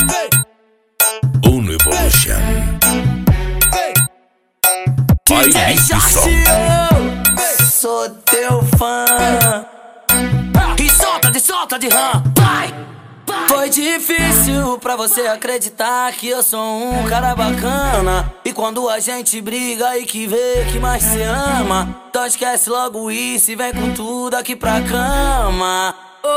Uno Evolution. Vai sou teu fã. E solta de rã. Foi difícil pra você acreditar que eu sou um cara bacana. E quando a gente briga e que vê que mais se ama, então esquece logo isso e vem com tudo aqui pra cama.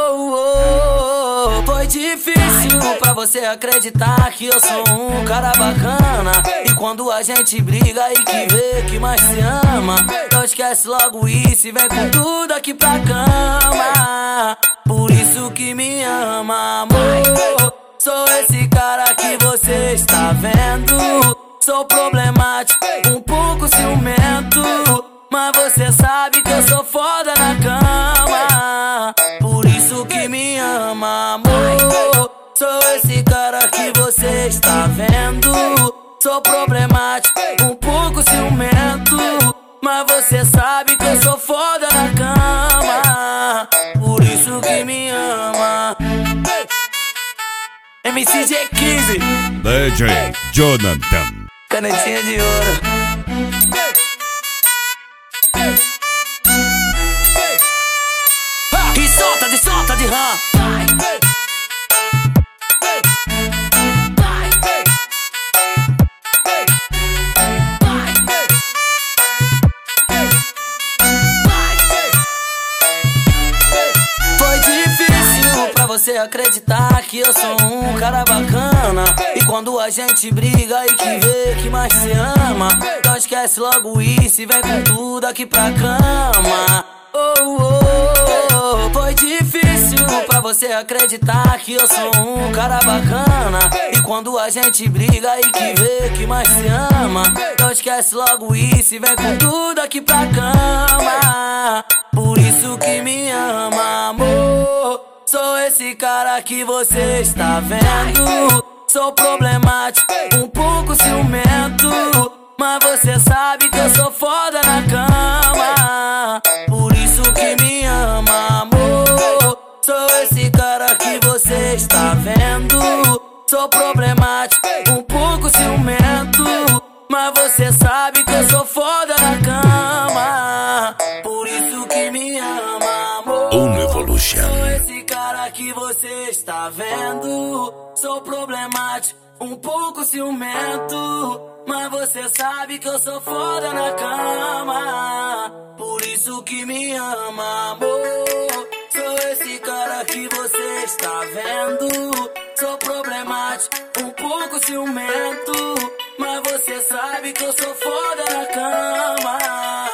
Foi difícil pra você acreditar que eu sou um cara bacana. E quando a gente briga e que vê que mais se ama, então esquece logo isso e vem com tudo aqui pra cama. Por isso que me ama, amor. Sou esse cara que você está vendo. Sou problemático, um pouco ciumento, mas você sabe que eu sou foda na cama. Por isso que me ama, amor. Sou esse cara que você está vendo. Sou problemático, um pouco ciumento, mas você sabe que eu sou foda na cama. Por isso que me ama. MCG15 DJ Jonathan. Canetinha de ouro. E solta de rã. Foi difícil pra você acreditar que eu sou um cara bacana. E quando a gente briga e que vê que mais se ama, então esquece logo isso e vem com tudo aqui pra cama. Foi difícil pra você acreditar que eu sou um cara bacana. E quando a gente briga e que vê que mais se ama, então esquece logo isso e vem com tudo aqui pra cama. Por isso que me ama, amor. Sou esse cara que você está vendo. Sou problemático, um pouco ciumento, mas você sabe que eu sou foda na cama. Por isso que me ama, amor. Sou esse cara que você está vendo. Sou problemático, um pouco ciumento, mas você sabe que eu sou foda na cama. Por isso que me ama, amor. Uno Evolution. Sou esse cara que você está vendo. Sou problemático, um pouco ciumento, mas você sabe que eu sou foda na cama. Por isso que me ama, amor. Sou esse cara que você está vendo. Sou problemático, um pouco ciumento, mas você sabe que eu sou foda na cama.